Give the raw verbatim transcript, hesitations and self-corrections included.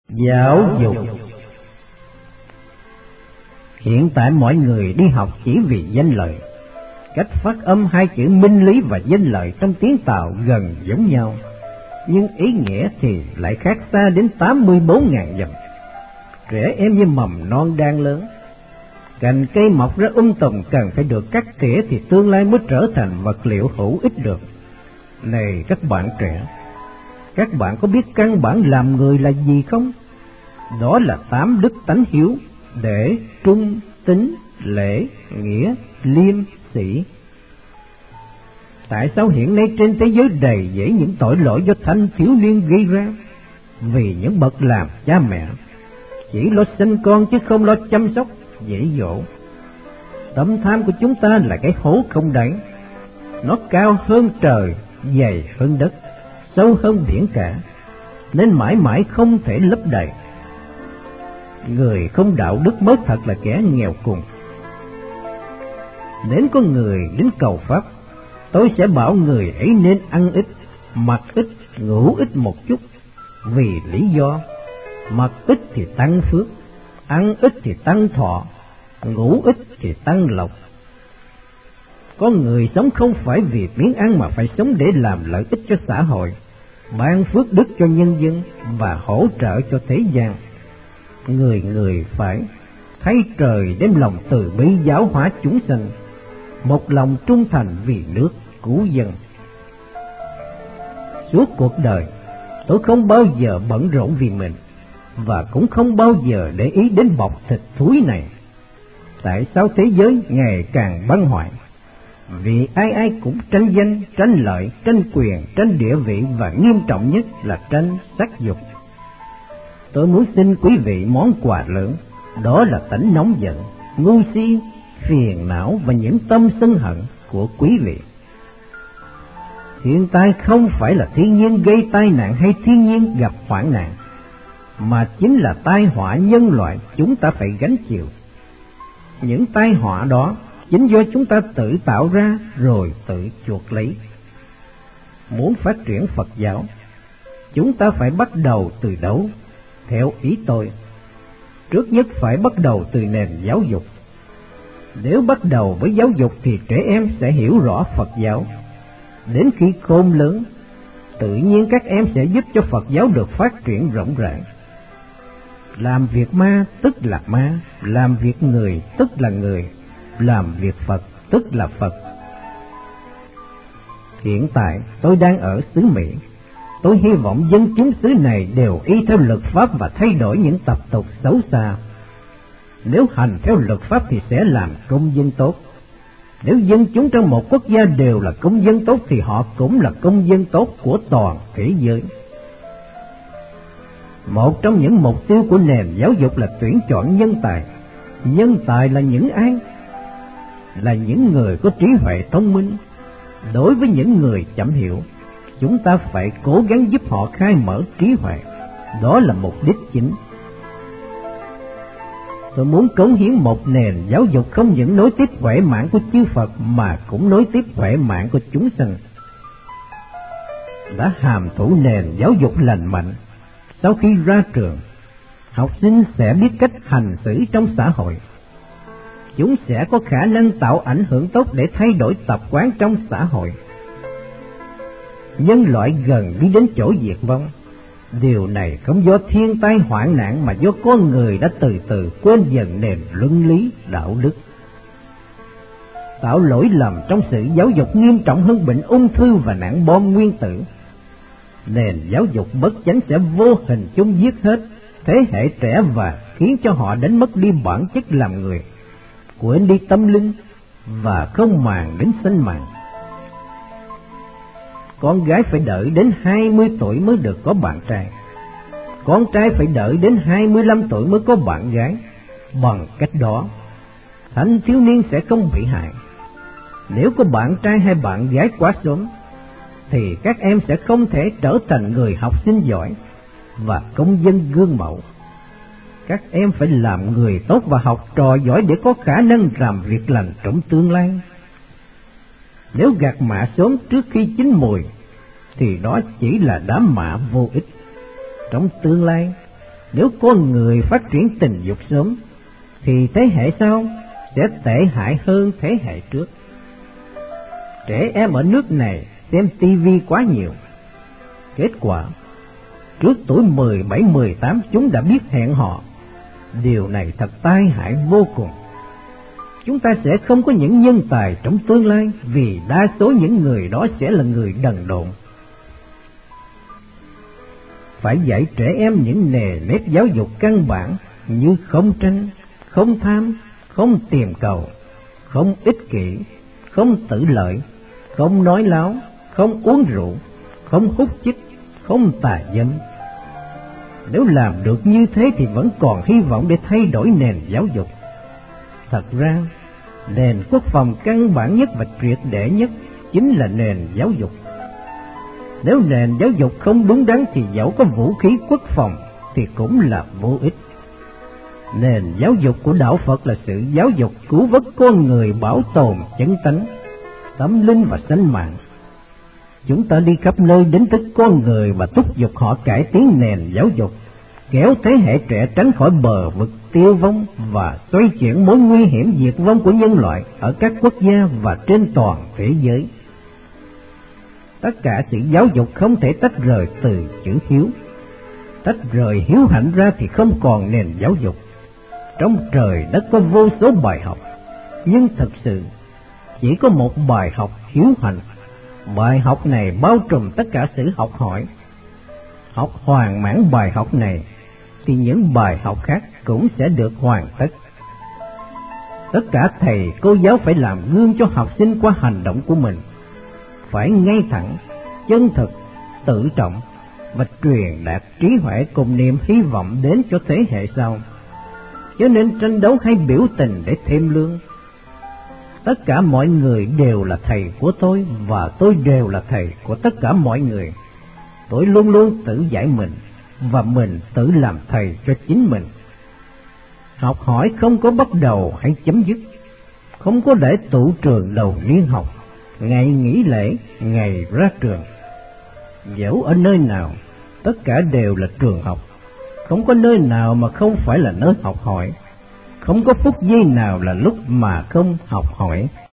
Giáo dục. Hiện tại mọi người đi học chỉ vì danh lợi. Cách phát âm hai chữ minh lý và danh lợi trong tiếng Tàu gần giống nhau, nhưng ý nghĩa thì lại khác xa đến tám mươi bốn ngàn dặm. Trẻ em như mầm non đang lớn, cành cây mọc ra um tùm cần phải được cắt tỉa thì tương lai mới trở thành vật liệu hữu ích được. Này các bạn trẻ, các bạn có biết căn bản làm người là gì không? Đó là tám đức tánh hiếu: để, trung, tín, lễ, nghĩa, liêm, sĩ. Tại sao hiện nay trên thế giới đầy dẫy những tội lỗi do thanh thiếu niên gây ra? Vì những bậc làm cha mẹ chỉ lo sinh con chứ không lo chăm sóc, dạy dỗ. Tâm tham của chúng ta là cái hố không đáy, nó cao hơn trời, dày hơn đất, sâu hơn biển cả, nên mãi mãi không thể lấp đầy. Người không đạo đức mới thật là kẻ nghèo cùng. Nếu có người đến cầu Pháp, tôi sẽ bảo người ấy nên ăn ít, mặc ít, ngủ ít một chút. Vì lý do mặc ít thì tăng phước, ăn ít thì tăng thọ, ngủ ít thì tăng lộc. Có người sống không phải vì miếng ăn mà phải sống để làm lợi ích cho xã hội, ban phước đức cho nhân dân và hỗ trợ cho thế gian. Người người phải thay trời đem lòng từ bi giáo hóa chúng sanh, một lòng trung thành vì nước cứu dân. Suốt cuộc đời tôi không bao giờ bận rộn vì mình, và cũng không bao giờ để ý đến bọc thịt thúi này. Tại sao thế giới ngày càng băng hoại? Vì ai ai cũng tranh danh, tranh lợi, tranh quyền, tranh địa vị, và nghiêm trọng nhất là tranh sắc dục. Tôi muốn xin quý vị món quà lớn, đó là tánh nóng giận, ngu si, phiền não và những tâm sân hận của quý vị. Thiên tai không phải là thiên nhiên gây tai nạn hay thiên nhiên gặp hoạn nạn, mà chính là tai họa nhân loại chúng ta phải gánh chịu. Những tai họa đó chính do chúng ta tự tạo ra rồi tự chuộc lấy. Muốn phát triển Phật giáo, chúng ta phải bắt đầu từ đâu? Theo ý tôi, trước nhất phải bắt đầu từ nền giáo dục. Nếu bắt đầu với giáo dục thì trẻ em sẽ hiểu rõ Phật giáo. Đến khi khôn lớn, tự nhiên các em sẽ giúp cho Phật giáo được phát triển rộng rãi. Làm việc ma tức là ma, làm việc người tức là người, làm việc Phật tức là Phật. Hiện tại tôi đang ở xứ Mỹ. Tôi hy vọng dân chúng xứ này đều y theo luật pháp và thay đổi những tập tục xấu xa. Nếu hành theo luật pháp thì sẽ làm công dân tốt. Nếu dân chúng trong một quốc gia đều là công dân tốt thì họ cũng là công dân tốt của toàn thế giới. Một trong những mục tiêu của nền giáo dục là tuyển chọn nhân tài. Nhân tài là những ai? Là những người có trí huệ thông minh. Đối với những người chậm hiểu, chúng ta phải cố gắng giúp họ khai mở trí huệ. Đó là mục đích chính. Tôi muốn cống hiến một nền giáo dục không những nối tiếp huệ mạng của chư Phật mà cũng nối tiếp huệ mạng của chúng sanh. Đã hàm thụ nền giáo dục lành mạnh, sau khi ra trường, học sinh sẽ biết cách hành xử trong xã hội. Chúng sẽ có khả năng tạo ảnh hưởng tốt để thay đổi tập quán trong xã hội. Nhân loại gần đi đến chỗ diệt vong. Điều này không do thiên tai hoạn nạn mà do con người đã từ từ quên dần nền luân lý đạo đức. Tạo lỗi lầm trong sự giáo dục nghiêm trọng hơn bệnh ung thư và nạn bom nguyên tử. Nền giáo dục bất chánh sẽ vô hình chung giết hết thế hệ trẻ và khiến cho họ đánh mất đi bản chất làm người, quên đi tâm linh và không màng đến sinh mạng. Con gái phải đợi đến hai mươi tuổi mới được có bạn trai. Con trai phải đợi đến hai mươi lăm tuổi mới có bạn gái. Bằng cách đó, thanh thiếu niên sẽ không bị hại. Nếu có bạn trai hay bạn gái quá sớm, thì các em sẽ không thể trở thành người học sinh giỏi và công dân gương mẫu. Các em phải làm người tốt và học trò giỏi để có khả năng làm việc lành trong tương lai. Nếu gặt mạ sớm trước khi chín mùi, thì đó chỉ là đám mạ vô ích. Trong tương lai, Nếu con người phát triển tình dục sớm, thì thế hệ sau sẽ tệ hại hơn thế hệ trước. Trẻ em ở nước này xem tivi quá nhiều. Kết quả, trước tuổi mười bảy mười tám chúng đã biết hẹn hò. Điều này thật tai hại vô cùng. Chúng ta sẽ không có những nhân tài trong tương lai, vì đa số những người đó sẽ là người đần độn. Phải dạy trẻ em những nề nếp giáo dục căn bản như không tranh, không tham, không tìm cầu, không ích kỷ, không tự lợi, không nói láo, không uống rượu, không hút chích, không tà dâm. Nếu làm được như thế thì vẫn còn hy vọng để thay đổi nền giáo dục. Thật ra, nền quốc phòng căn bản nhất và triệt để nhất chính là nền giáo dục. Nếu nền giáo dục không đúng đắn thì dẫu có vũ khí quốc phòng thì cũng là vô ích. Nền giáo dục của đạo Phật là sự giáo dục cứu vớt con người, bảo tồn chân tánh, tâm linh và sinh mạng. Chúng ta đi khắp nơi đến tất con người và thúc giục họ cải tiến nền giáo dục, kéo thế hệ trẻ tránh khỏi bờ vực tiêu vong và xoay chuyển mối nguy hiểm diệt vong của nhân loại ở các quốc gia và trên toàn thế giới. Tất cả sự giáo dục không thể tách rời từ chữ hiếu. Tách rời hiếu hạnh ra thì không còn nền giáo dục. Trong trời đất có vô số bài học, nhưng thực sự chỉ có một bài học hiếu hạnh. Bài học này bao trùm tất cả sự học hỏi. Học hoàn mãn bài học này thì những bài học khác cũng sẽ được hoàn tất. Tất cả thầy cô giáo phải làm gương cho học sinh qua hành động của mình, phải ngay thẳng, chân thực, tự trọng và truyền đạt trí huệ cùng niềm hy vọng đến cho thế hệ sau. Cho nên tranh đấu hay biểu tình để thêm lương. Tất cả mọi người đều là thầy của tôi và tôi đều là thầy của tất cả mọi người. Tôi luôn luôn tự dạy mình và mình tự làm thầy cho chính mình. Học hỏi không có bắt đầu hay chấm dứt, không có để tụ trường đầu niên học, ngày nghỉ lễ, ngày ra trường. Dẫu ở nơi nào, tất cả đều là trường học. Không có nơi nào mà không phải là nơi học hỏi. Không có phút giây nào là lúc mà không học hỏi.